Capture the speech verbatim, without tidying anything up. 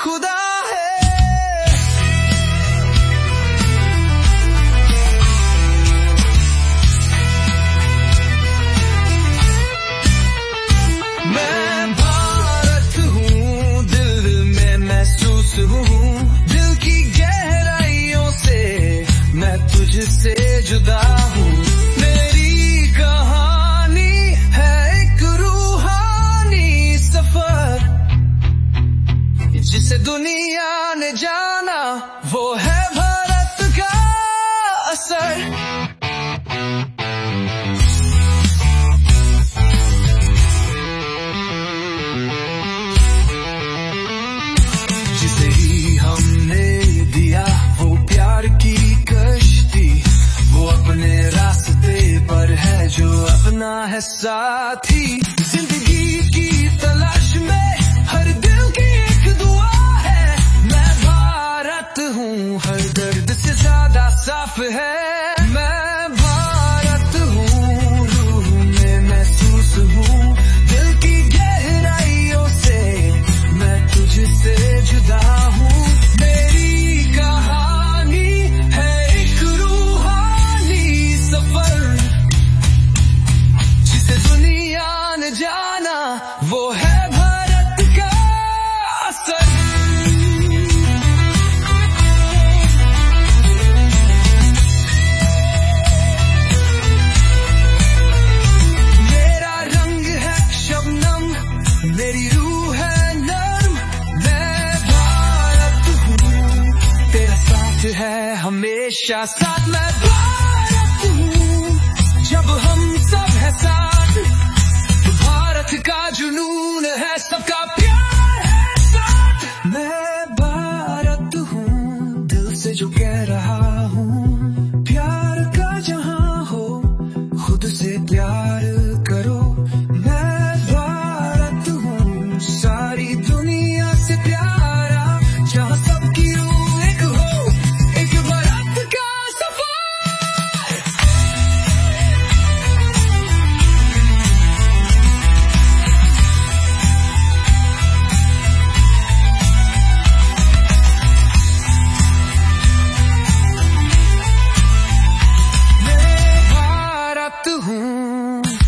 खुदा है। मैं भारत हूँ, दिल में महसूस हूँ, दिल की गहराइयों से मैं तुझसे जुदा हूँ। मेरी कहानी है एक रूहानी सफर, जिसे दुनिया ने जाना वो है भारत का असर। जिसे ही हमने दिया वो प्यार की कश्ती, वो अपने रास्ते पर है जो अपना है साथी। जिंदगी की तलाश में हर दिल की एक दुआ है। मैं भारत हूँ, हर दर्द से ज्यादा साफ है। मैं भारत हूँ, रूह में महसूस हूँ, दिल की गहराइयों से मैं तुझसे जुदा हूँ। मेरी कहानी है एक रूहानी सफर, जिसे दुनिया ने जाना वो है भारत का असर। मेरा रंग है शबनम, मेरी रूह है नर्म। मैं भारत हूँ, तेरा साथ है हमेशा साथ। मैं भारत हूँ, जब हम सब है साथ। भारत का जुनून है, सबका प्यार है साथ। मैं भारत हूँ, दिल से जो कह रहा हूँ, प्यार का जहां हो खुद से प्यार करो। मैं भारत हूँ, सारी दुनिया से प्यारा, जहां सबकी रूह एक हो, एक भारत का सफर। मैं भारत हूँ।